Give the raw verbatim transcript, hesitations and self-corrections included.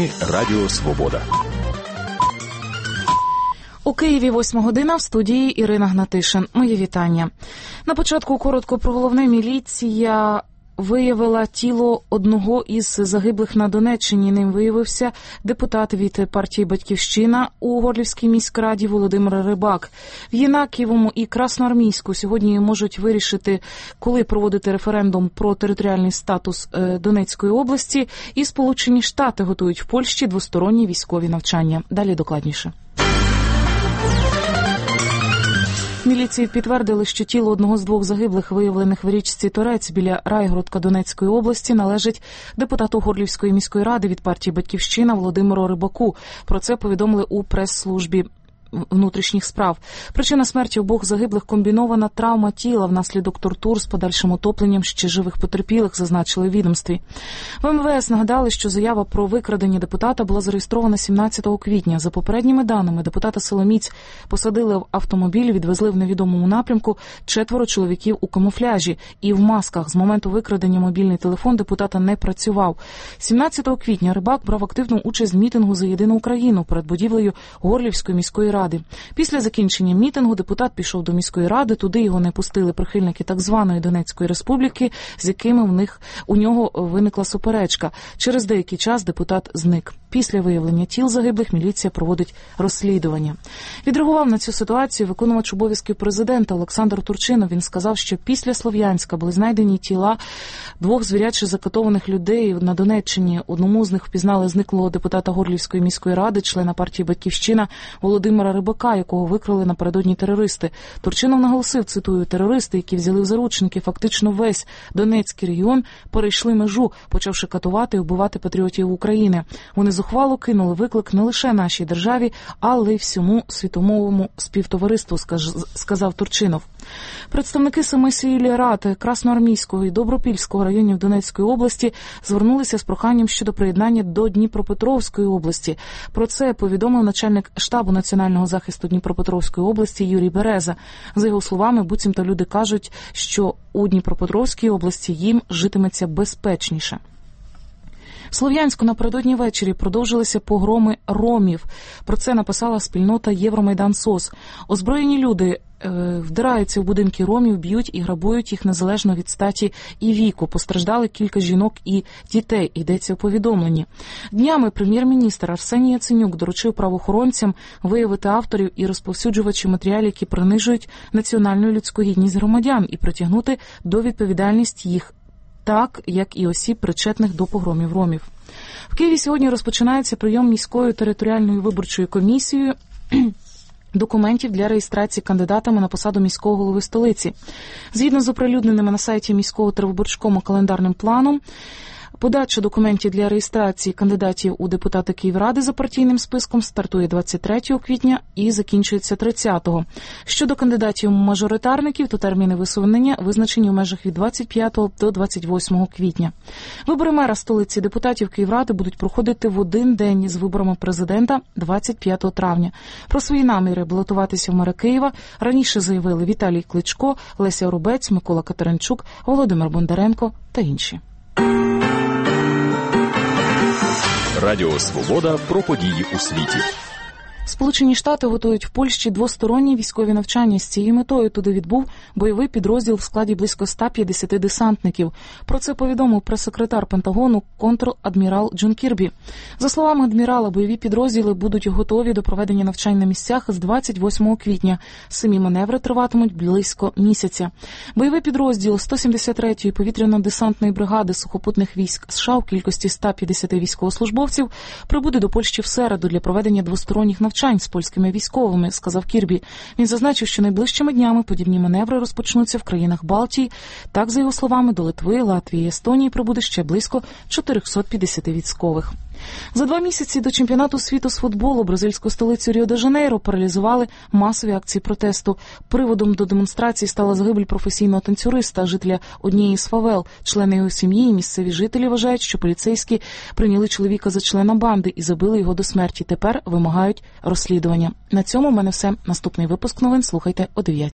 новини Радіо Свобода. У Києві восьма година, в студії Ірина Гнатишин. Мої вітання. На початку коротко про головне. Міліція виявила тіло одного із загиблих на Донеччині. Ним виявився депутат від партії «Батьківщина» у Горлівській міськраді Володимир Рибак. В Єнакієвому і Красноармійську сьогодні можуть вирішити, коли проводити референдум про територіальний статус Донецької області. І Сполучені Штати готують в Польщі двосторонні військові навчання. Далі докладніше. Міліції підтвердили, що тіло одного з двох загиблих, виявлених в річці Торець біля Райгородка Донецької області, належить депутату Горлівської міської ради від партії «Батьківщина» Володимиру Рибаку. Про це повідомили у прес-службі внутрішніх справ. Причина смерті обох загиблих – комбінована травма тіла внаслідок тортур з подальшим отопленням ще живих потерпілих, зазначили у відомстві. В ем ве ес нагадали, що заява про викрадення депутата була зареєстрована сімнадцятого квітня. За попередніми даними, депутата Соломіць посадили в автомобіль, відвезли в невідомому напрямку четверо чоловіків у камуфляжі і в масках. З моменту викрадення мобільний телефон депутата не працював. сімнадцятого квітня Рибак брав активну участь в мітингу «За єдину Україну» перед будівлею Горлівської міської ради. Ради. Після закінчення мітингу депутат пішов до міської ради, туди його не пустили прихильники так званої Донецької республіки, з якими в них у нього виникла суперечка. Через деякий час депутат зник. Після виявлення тіл загиблих міліція проводить розслідування. Відреагував на цю ситуацію виконувач обов'язків президента Олександр Турчинов. Він сказав, що після Слов'янська були знайдені тіла двох звіряче закатованих людей на Донеччині. Одному з них впізнали зниклого депутата Горлівської міської ради, члена партії «Батьківщина» Володимира Рибака, якого викрили напередодні терористи. Турчинов наголосив, цитую, «Терористи, які взяли в заручники фактично весь Донецький регіон, перейшли межу, почавши катувати і вбивати патріотів України. Вони зухвало кинули виклик не лише нашій державі, але й всьому світовому співтовариству», сказав Турчинов. Представники семи сільрад Красноармійського і Добропільського районів Донецької області звернулися з проханням щодо приєднання до Дніпропетровської області. Про це повідомив начальник штабу національного захисту Дніпропетровської області Юрій Береза. За його словами, буцімто люди кажуть, що у Дніпропетровській області їм житиметься безпечніше. В Слов'янську напередодні ввечері продовжилися погроми ромів. Про це написала спільнота Євромайдан СОС. Озброєні люди е, вдираються в будинки ромів, б'ють і грабують їх незалежно від статі і віку. Постраждали кілька жінок і дітей, йдеться у повідомленні. Днями прем'єр-міністр Арсеній Яценюк доручив правоохоронцям виявити авторів і розповсюджувачів матеріалів, які принижують національну і людську гідність громадян, і притягнути до відповідальності їх, так, як і осіб, причетних до погромів ромів. В Києві сьогодні розпочинається прийом міською територіальною виборчою комісією документів для реєстрації кандидатами на посаду міського голови столиці. Згідно з оприлюдненими на сайті міського тервиборчкому календарним планом, подача документів для реєстрації кандидатів у депутати Київради за партійним списком стартує двадцять третього квітня і закінчується тридцятого. Щодо кандидатів-мажоритарників, то терміни висунення визначені в межах від двадцять п'ятого до двадцять восьмого квітня. Вибори мера столиці депутатів Київради будуть проходити в один день з виборами президента двадцять п'ятого травня. Про свої наміри балотуватися в мера Києва раніше заявили Віталій Кличко, Леся Оробець, Микола Катеринчук, Володимир Бондаренко та інші. Радіо Свобода про події у світі. Сполучені Штати готують в Польщі двосторонні військові навчання. З цією метою туди відбув бойовий підрозділ в складі близько ста п'ятдесяти десантників. Про це повідомив прес-секретар Пентагону контр-адмірал Джон Кірбі. За словами адмірала, бойові підрозділи будуть готові до проведення навчань на місцях з двадцять восьмого квітня. Самі маневри триватимуть близько місяця. Бойовий підрозділ сто сімдесят третьої повітряно-десантної бригади сухопутних військ США в кількості ста п'ятдесяти військовослужбовців прибуде до Польщі в середу для проведення двосторонніх навчань з польськими військовими, сказав Кірбі. Він зазначив, що найближчими днями подібні маневри розпочнуться в країнах Балтії. Так, за його словами, до Литви, Латвії і Естонії прибуде ще близько чотириста п'ятдесят військових. За два місяці до чемпіонату світу з футболу бразильську столицю Ріо-де-Жанейро паралізували масові акції протесту. Приводом до демонстрації стала загибель професійного танцюриста, жителя однієї з фавел. Члени його сім'ї і місцеві жителі вважають, що поліцейські прийняли чоловіка за члена банди і забили його до смерті. Тепер вимагають розслідування. На цьому в мене все. Наступний випуск новин слухайте о дев'ятій.